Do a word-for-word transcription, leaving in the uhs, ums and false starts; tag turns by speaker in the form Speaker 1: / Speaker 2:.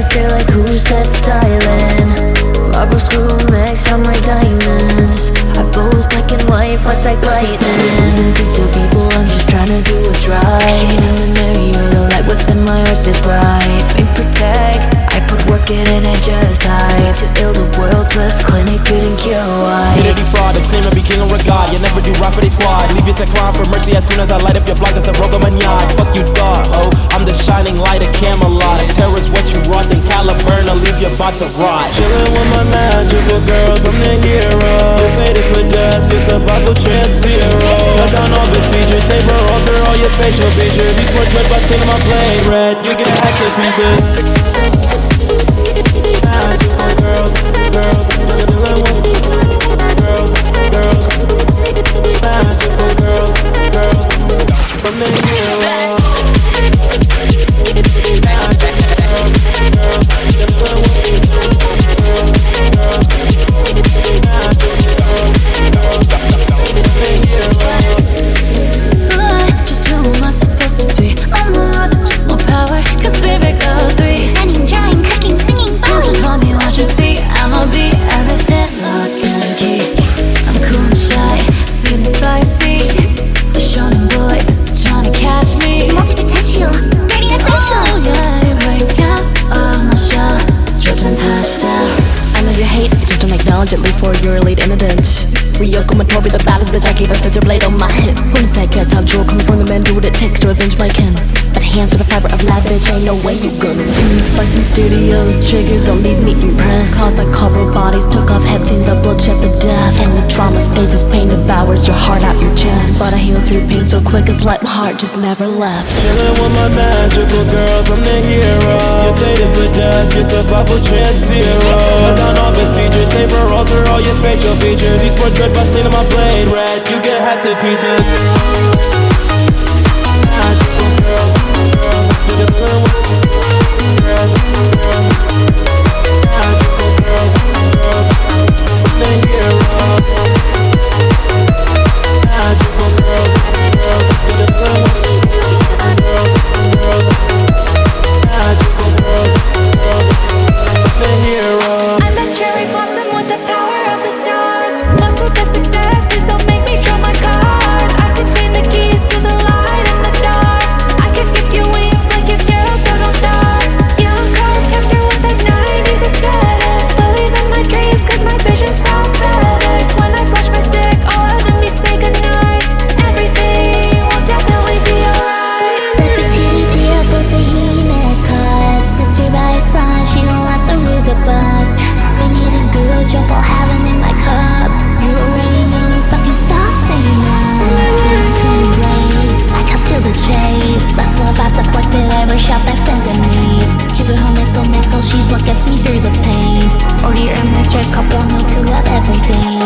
Speaker 1: stare like who's that styling? Marble screw mix on my diamonds. I both black and white, flash like lightning. Isn't to people, I'm just trying to do what's right. Shade on the Mario, the light within my heart is bright. We protect, I put work in and I just hide. To ill the world's best clinic couldn't cure why.
Speaker 2: Hit every fraud, it's claim to be king or a god. You never do right for they squad. Leave you a clown for mercy as soon as I light up your block. That's the rogue of Manyan. Fuck you thought, oh, I'm the shining light of Camelot. Terror's what you rot, then Caliburn, I'll leave you about to rot. Chillin' with my magical girls, I'm the hero. You're fated for death, your survival chance zero. Cut down all besiegers, saber alter all your facial features. These portraits by staining my blade red, you get hacked to pieces. Magical girls, girls, girls, girls, magical girls, girls, I'm the hero.
Speaker 1: Before you're late in the dent. Ryoko Mator be the baddest bitch, I keep a scissor blade on my hip. When the side cats have jewel coming from the man, do what it takes to avenge my kin. But hands with a fiber of life, bitch, ain't no way you gonna win. Flexing studios, triggers don't leave me impressed. Cause I cover bodies, took off heads in the bloodshed, the death. And the trauma stays as pain devours your heart out your chest. But I heal through pain so quick, it's like my heart just never left.
Speaker 2: Chillin' with my magical girls, I'm the hero. You're fated for death, your survival chance zero. Cut down all besiegers, saber alter all your facial features. These portraits by staining my blade red, you get hacked to pieces. Magical girls, girls, you're the girls, girls, magical girls, girls, I'm the hero. Magical girls, girls, you're the girls, girls, girls, magical girls, girls, I'm the hero.
Speaker 3: I'm a cherry blossom with the power of the stars. Lost with the success, please don't make me draw my cards. I contain the keys to the light in the dark. I can give you wings like your girl, so don't start. Young card captor with the nineties aesthetic. Believe in my dreams cause my vision's prophetic. When I flash my stick, all enemies say goodnight. Everything will definitely be alright.
Speaker 4: Flip it to the deal for the behemoth cards. Sister by your side, she don't want the Ruger buzz. Been eating good, jump all heaven in my cup. You already know I'm stuck in stock, staying up. Spinning twin blades, I cut to the chase. That's what I've deflected every shot they've sent at me. Keep it home, nickel, nickel, she's what gets me through the pain. Or you're in my stripes, couple, no two of everything.